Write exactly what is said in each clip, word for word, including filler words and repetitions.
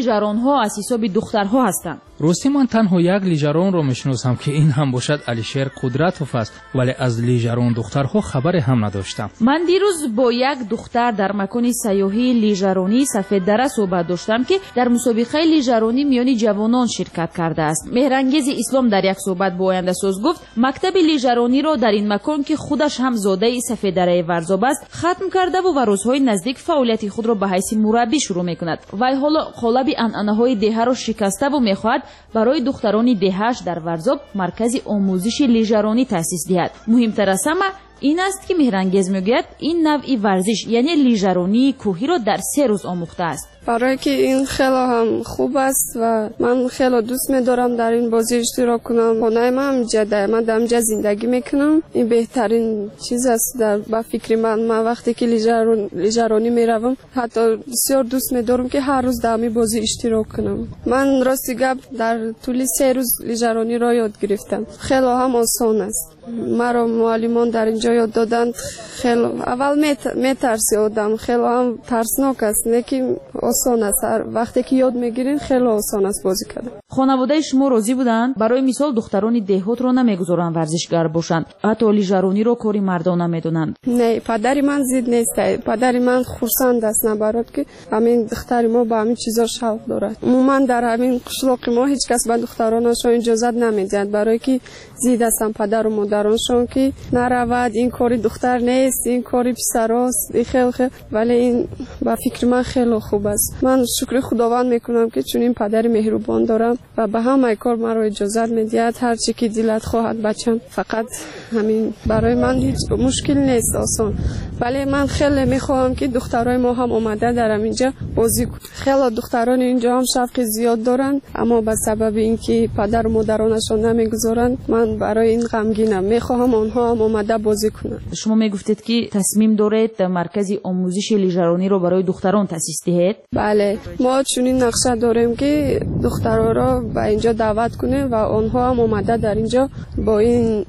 لیژران‌ها از حساب دخترها هستند. راستی من تنها یک لیژران رو میشناسم که این هم باشد علیشیر قدرتوف است، ولی از لیژران دخترها خبری هم نداشتم. من دیروز با یک دختر در مکان سیاحی لیژرانی سفید دره صحبت داشتم که در مسابقه لیژرانی میان جوانان شرکت کرده است. مهرانگیز اسلام در یک صحبت با آینده ساز گفت مکتب لیژرانی را در این مکان که خودش هم زاده سفید دره ورزاب است ختم کرده و و روزهای نزدیک فعالیت خود را به حیث مربی شروع میکند. وی حالا قالب عنعنه‌های دهه را شکسته و میخواهد برای دختران دهه‌اش در ورزاب مرکز آموزش لیژرانی تأسیس دهد. مهمتر از همه این است که مهرانگیز میگوید این نوعی ورزش یعنی لیژرانی کوهی را در سه روز آموخته است. برای که این خیلی هم خوب است و من خیلی دوست می‌دارم در این بازی اشتراک کنم. خانه من همینجا دائما در همینجا زندگی میکنم. این بهترین چیز است در با فکر من. من وقتی که لیژرانی لیژرانی میروم حتی بسیار دوست می‌دارم که هر روز در این بازی اشتراک کنم. من راستی گپ در طول سه روز لیژرانی را یاد گرفتم. خیلی هم آسان است. مرا معلمان در اینجا یاد دادند. خیلی اول میترسی آدم، خیلی هم ترسناک است، لیکن آسان است. وقتی که یاد میگیرین خیلی آسان است بازی کردن. خانواده شما راضی بودند؟ برای مثال دختران دهات رو نمیگذارن ورزشگر باشند، حتی لیژرانی رو کاری مردانه میدونند. نه، پدری من زید نیست. پدری من خرسند است نبرد که همین دختر ما با همین چیزا شوق دارد. من در همین قشلاق ما هیچ کس به دخترانشون اجازه نمیدهد، برای که زید هستن پدر و مادرانشون که نرود، این کاری دختر نیست، این کاری پسراست. خیلی خیلی ولی این با فکر من خیلی خوب است. من شکر خداوند میکنم که چون این پدر مهربان دارم و به همه کار مرا اجازه میدهد. هر چی که دلت خواهد بچم، فقط همین برای من هیچ مشکل نیست، آسان. ولی من خیلی میخوام که دخترای ما هم اومده در اینجا بازی کنند. خیلی دختران اینجا هم شوق زیاد دارن، اما به سبب اینکه پدر و مادرانشون نمیگذارن من برای این غمگینم. میخوام آنها هم اومده بازی کنن. شما میگفتید که تصمیم دارید مرکز آموزش لیژرانی رو برای دختران تأسیس دهید؟ بله، ما چنین نقشه داریم که دخترها را به اینجا دعوت کنیم و آنها هم اومده در اینجا با این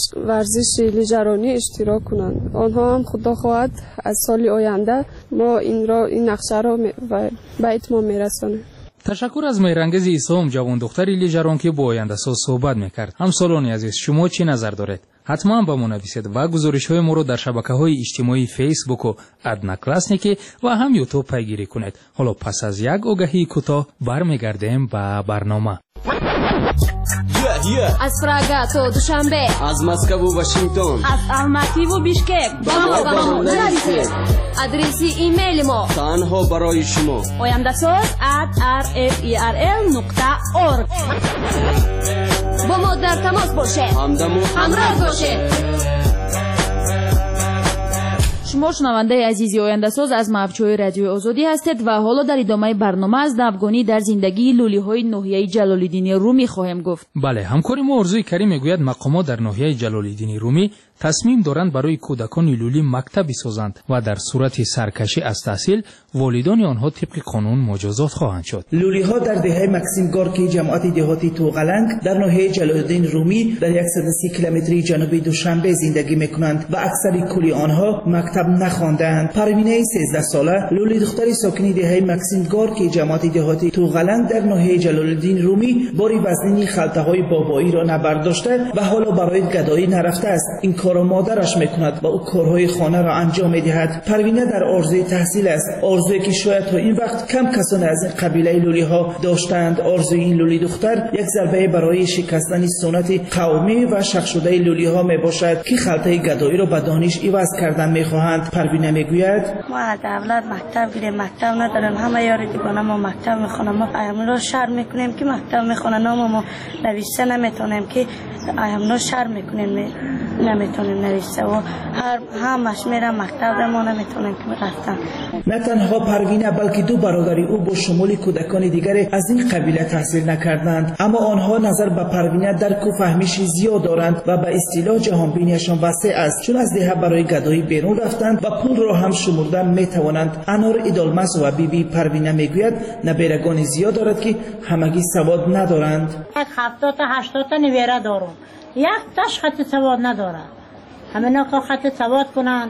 ورزش لیژرانی اشتراک کنند. آنها هم خدا خواهد از سال آینده ما این را این نقشه را به اتمام میرسانیم. تشکر از مهرانگیز اسلام، جوان دختری لیژران که با آینده ساز صحبت میکرد. همسالان عزیز، شما چی نظر دارید؟ حتما با ما نویسید و گزارش های ما رو در شبکه‌های اجتماعی فیسبوک و ادنا کلاسنیکی و هم یوتیوب پیگیری کنید. حالا پس از یک آگهی کوتاه برمیگردیم به برنامه. yeah, yeah. از پراگ تا دوشنبه، از مسکو و واشنگتن، از الماتی و بیشکک. با ما با ما نویسید. آدرس ایمیل ما تنها برای شما oyandasaz at r f e r l نقطه org. با ما در تماس باشید، همدم و همراه باشید. شما شنونده عزیزی آینده ساز از موج‌های رادیو آزادی هستید و حالا در ادامه برنامه از نوگانی در زندگی لولی‌های ناحیه جلال‌الدین رومی خواهیم گفت. بله، همکاری ما آرزوی کریم میگوید مقامات در ناحیه جلال‌الدین رومی تصمیم دارند برای کودکان لولی مکتبی سازند و در صورت سرکشی از تحصیل والدان آنها طبق قانون مجازات خواهند شد. لولی‌ها در دهه مکسیم گارکی جماعت دهاتی توغلنگ در ناحیه جلال‌الدین رومی در صد و سی کیلومتری جنوبی دوشنبه زندگی میکنند و اکثر کلی آنها مکتب نخواندند. پروینه سیزده ساله لولی دختری ساکن دهه مکسیم گارکی جماعت دهاتی توغلنگ در ناحیه جلال‌الدین رومی باری وزنی خلطه‌های بابایی را نبرداشته و حالا برای گدایی نرفته است. این کار مادرش میکند و او کارهای خانه را انجام میدهد. پروینه در آرزوی تحصیل است، آرزویی که شاید تا این وقت کم کسان از این قبیله لولی ها داشتند. آرزوی این لولی دختر یک ضربه برای شکستن سنت قومی و شق شده لولی ها میباشد که خلطه گدایی را به دانش عوض کردن میخواهند. پروینه میگوید ما از اولاد مکتب گیریم، مکتب نداریم، همه یاری دیگانه ما مکتب میخونم. ما ایامنا شرم میکنیم که مکتب میخونن، نام ما نوشته نمیتونیم که ایامنا شرم میکنیم نمیتونیم نوشته و هر همش میرم مکتب ما نمیتونیم که رفتن. نه تنها پروینه بلکه دو برادری او با شمول کودکان دیگر از این قبیله تحصیل نکردند، اما آنها نظر به پروینه درک و فهمیش زیاد دارند و به اصطلاح جهانبینیشان وسیع است، چون از دهه برای گدایی بیرون رفتند و پول را هم شمردن میتوانند. انار ایدالمس و بیبی پروینه میگوید نبیرگان زیاد دارد که همگی سواد ندارند. یک هفتاد تا هشتاد تا نویره دارم، یک تاش خط سواد نداره. همینا که خط سواد کنند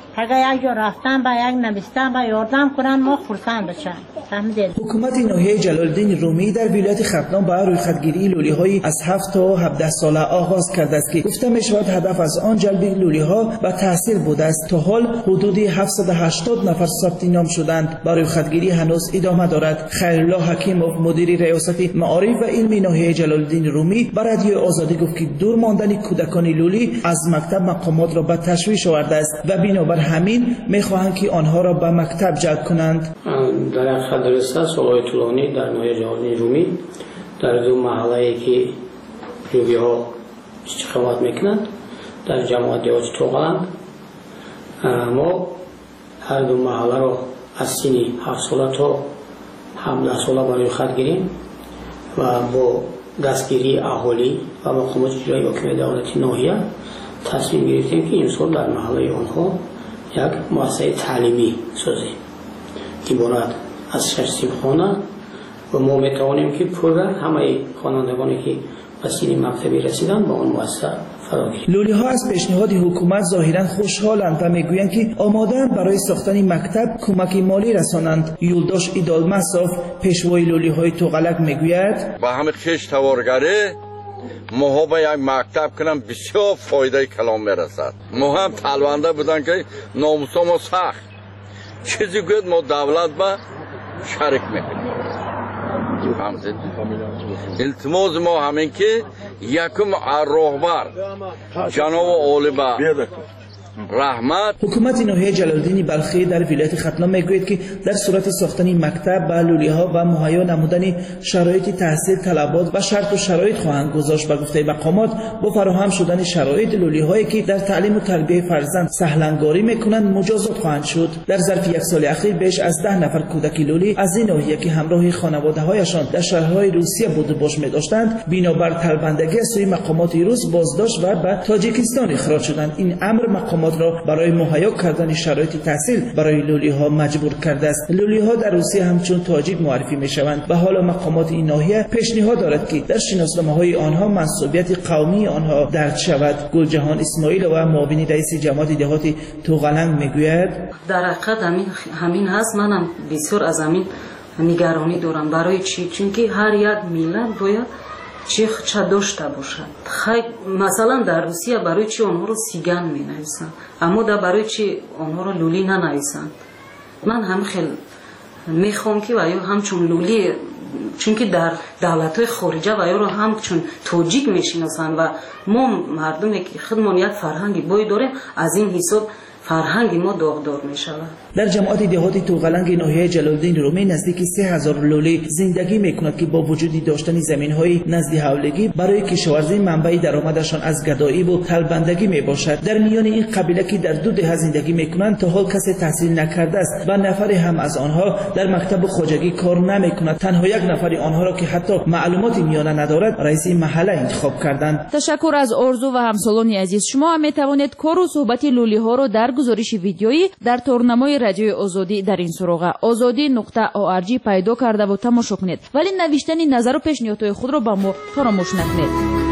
اگر یک جا رفتن با یک نوشتن با یاردم کنن ما خرسند بشن. حکومت ناحیه جلال الدین رومی در ولایت ختلان با رویخدگیری لولی‌های از هفت تا هفده ساله آغاز کرده است که گفته می‌شود هدف از آن جلب لولی‌ها و تحصیل بوده است. تا حال حدود هفتصد و هشتاد نفر ثبت نام شدند. برای رویخدگیری هنوز ادامه دارد. خیرالله حکیموف مدیر ریاست معارف و علم ناحیه جلال الدین رومی به رادیو آزادی گفت که دور ماندن کودکان لولی از مکتب مقامات را به تشویش آورده است و بنابر همین می‌خواهند که آنها را به مکتب جلب کنند. در مدرسه سالهای طولانی در ناحیه جلال الدین رومی در دو محله‌ای که لولی‌ها اقامت میکنند در جماعت دهاتی توغلنگ ما هر دو محله را از سن هفت ساله تا هفده ساله برای خدگیریم و با دستگیری اهالی و مقامات اجرایی حکومت دولتی ناحیه تصمیم گرفتیم که این سال در محله آنها یک مؤسسه تعلیمی سازیم عبارت از شش صبحانه و ما میتوانیم که پورا همه خوانندگانی که به سن مکتبی رسیدن با آن مؤسسه فراگیریم. لولی‌ها از پیشنهاد حکومت ظاهرا خوشحالند و میگویند که آماده‌اند برای ساختن مکتب کمک مالی رسانند. یولداش ایدالمصاف پیشوای لولی‌های توغلک میگوید با همه خویش توارگری ما به یک مکتب کنم بسیار فایده کلام میرسد. ما هم طلبنده بودن که ناموسا ما سخت چیزی گوید ما دولت با شریک میکنیم. التماس ما همین که یکم راهبر جناب عالی با رحمت. حکومت ناحیه جلال الدین بلخی در ولایت ختلان میگوید که در صورت ساختن مکتب به لولی‌ها و مهیا نمودن شرایط تحصیل طلبات و شرط و شرایط خواهند گذاشت. به گفته مقامات با فراهم شدن شرایط لولی‌هایی که در تعلیم و تربیت فرزند سهلنگاری میکنند مجازات خواهند شد. در ظرف یک سال اخیر بیش از ده نفر کودک لولی از این ناحیه که همراه خانواده‌هایشان در شهرهای روسیه بود باش می‌داشتند بنابر طلبندگی از سوی مقامات روس بازداشت و به تاجیکستان اخراج شدند. این امر مقامات را برای مهیا کردن شرایط تحصیل برای لولی‌ها مجبور کرده است. لولی‌ها در روسیه همچون تاجیک معرفی می‌شوند و حالا مقامات این ناحیه پیشنهاد دارد که در شناسنامه‌های آنها منصوبیت قومی آنها درج شود. گلجهان اسماعیل و معاون رئیس جماعت دهاتی توغلنگ میگوید در حقیقت همین همین هست. منم بسیار از همین نگرانی دارم. برای چی؟ چون که هر یک ملت باید چه چه داشته باشد. خیلی مثلا در روسیه برای چی آنها رو سیگان می نویسند اما در برای چی آنها رو لولی ننویسند. من هم خیلی میخوام که ویا همچون لولی چون که در دولت‌های خارجه ویا رو همچون تاجیک میشناسند و ما مردمی که خودمون یک فرهنگی بای داریم از این حساب فرهنگ ما داغدار می شود. در جماعت دهاتی توغلنگ ناحیه جلال الدین رومی نزدیک سه هزار لولی زندگی میکند که با وجود داشتن زمین‌های نزد حولگی برای کشاورزی منبع درآمدشان از گدایی و طلبندگی میباشد. در میان این قبیله که در دو دهه زندگی میکنند تا حال کسی تحصیل نکرده است و نفری هم از آنها در مکتب خواجگی کار نمیکند. تنها یک نفری آنها را که حتی معلوماتی میانه ندارد رئیس محله انتخاب کردند. تشکر از آرزو و همسالان عزیز. شما هم میتوانید کار و صحبت لولی‌ها را در گزارش ویدیویی در تورنمای رادیو آزادی در این سراغ آزادی نقطه او ار جی پیدا کرده و تماشا کنید، ولی نوشتن نظر و پیشنهادهای خود را با ما فراموش نکنید.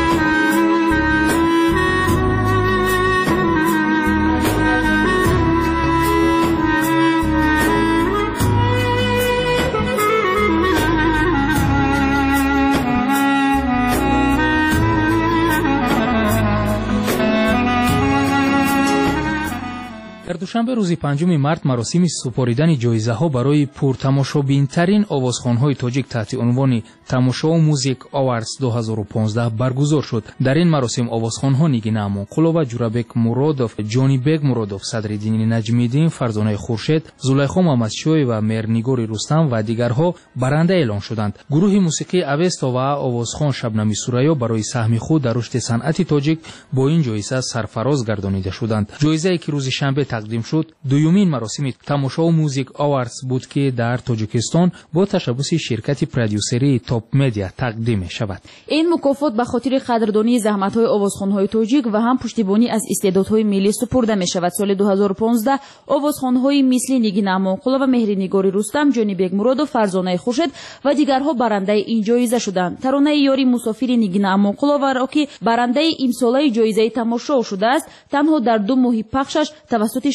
در دوشنبه روز پنجم مارس مراسم سپاریدن جایزه‌ها برای پرتماشابین‌ترین آوازخوان‌های تاجیک تحت عنوان تماشا و موزیک آواردز دو هزار و پانزده برگزار شد. در این مراسم آوازخوان‌ها نیگین امونقلووا، جورابک مرودوف، جانی بیگ مرودوف، صدرالدین نجمی‌دین، فرزانه خورشید، زلیخا محمدشوی و مرنیگور رستم و دیگرها برنده اعلام شدند. گروه موسیقی اوستا و آوازخوان شبنمی سوریا برای سهم خود در رشد صنعت تاجیک با این جایزه سرفراز گردانیده شدند. جایزه‌ای که روز شنبه تقدیم شد دومین مراسم تماشا و موزیک آواردز بود که در تاجیکستان با تشبث شرکت پرودیوسری تاپ مدیا تقدیم می شود. این مکافات به خاطر قدردانی زحمت‌های آوازخوان‌های تاجیک و هم پشتیبانی از استعدادهای ملی سپرده می شود. سال دو هزار و پانزده آوازخوان‌های مثل نیگین امونقلووا و مهرنیگور رستم، جانی بیگ مرودوف، فرزانه خورشید و دیگرها برنده این جایزه شدند. ترانه یاری مسافر نیگین امونقلووا را که برنده امساله جایزه تماشا شده است، تنها در دو ماه پخشش توسط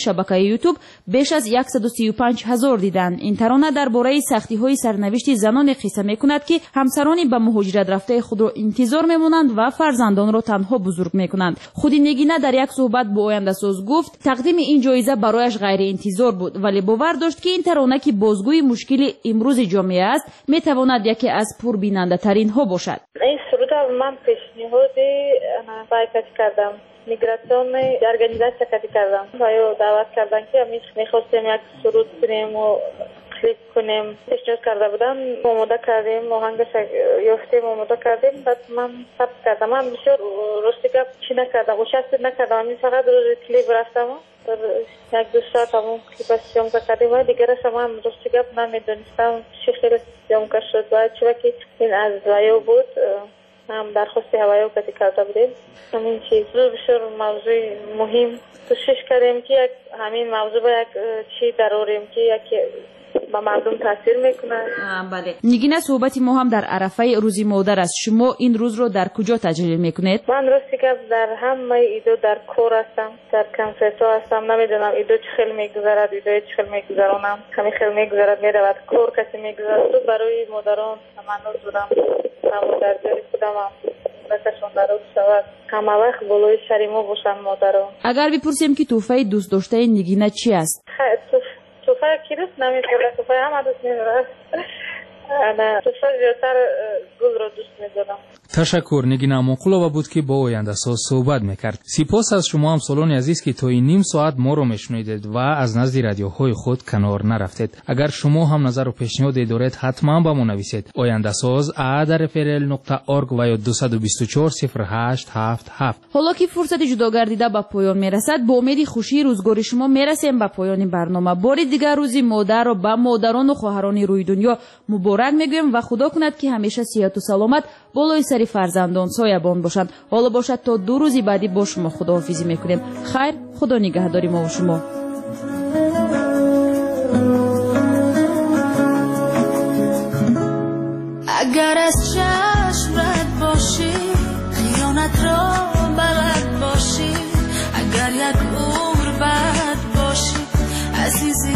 шабакаи ютуб беш аз сад و سی و پنج ҳазор диданд. ин тарона дар бораи сахтиҳои сарнавишти заноне қисса мекунад ки ҳамсарони ба муҳоҷират рафтаи худро интизор мемонанд ва фарзандонро танҳо бузург мекунанд. худи Нигина дар як суҳбат бо ояндасоз гуфт тақдими ин ҷоиза барояш ғайриинтизор буд, вале бовар дошт ки ин тарона ки бозгӯи мушкили имрӯзи ҷомеа аст метавонад яке аз пурбинандатаринҳо бошад. ин суруда ман пешниҳоди байкати кардам мигратсионной организация кади кардам ва ё даъват кардан ки ҳамин мехостем як суруд кунему клип кунем пешниҳод карда будам омода кардем оҳангаш ёфтем омода кардем баъд ман сабт кардам. ман бисёр рости гап чӣ накардам участие накардам ҳамин фақат рӯзи клип рафтам як ду соат ҳамон клипа съёмка кардем ва дигараша ман рости гап намедонистам чӣ хеле съёмка шуд ва чива ки ин аз ваё буд ҳам дархости ҳаваё кати карда будем. ҳамин чиз бисёр мавзӯи муҳим кӯшиш кардем ки як ҳамин мавзӯъ ба як чӣ дарорем ки яке ба мардум таъсир мекунад. бале Нигина суҳбати мо ҳам дар арафаи рӯзи модар аст. шумо ин рӯзро дар куҷо таҷлил мекунед? ман рости гап дар ҳамаи идо дар кор ҳастам, дар консертҳо ҳастам. намедонам идо чӣ хел мегузарад, идои чӣ хел мегузаронам. ҳамин хел мегузарад меравад кор касе мегузарад. то барои модарон таманнӯ дорам модарҷои худамам дасташон дароз шавад. ҳама вақт болои сари мо бошанд модарон. агар бипурсем ки тӯҳфаи дӯстдоштаи Нигина чӣ аст? توفه کی دوست نمی‌دارم توفه هم دوست ندارم انا توفه زیادتر گل رو دوست می‌دارم. تشکر. نگینا مقلوبه بود که با آینده‌ساز صحبت می‌کرد. سپاس از شما همسالان عزیز که تا این نیم ساعت ما رو میشنیدید و از نزد رادیوهای خود کنار نرفتید. اگر شما هم نظر و پیشنهادی دارید حتما با ما نویسید. آینده‌ساز ات ار اف ال ال نقطه اورگ و یا دو دو چهار صفر هشت هفت هفت. حالا که فرصت جدا گردیده به پایان میرسد، با امید خوشی روزگار شما میرسیم به پایان برنامه. بار دیگر روزی مادر و با مادران و خواهران روی دنیا مبارک میگویم و خدا کند که همیشه صحت و سلامت بالای سر فرزندان سایبان باشند. حالا باشد تا دو روزی بعدی با شما خداحافظی میکنیم. خیر، خدا نگهداری ما و شما. اگر از چشم رد باشی خیانت را بلد باشی، اگر یک عمر بد باشی عزیزی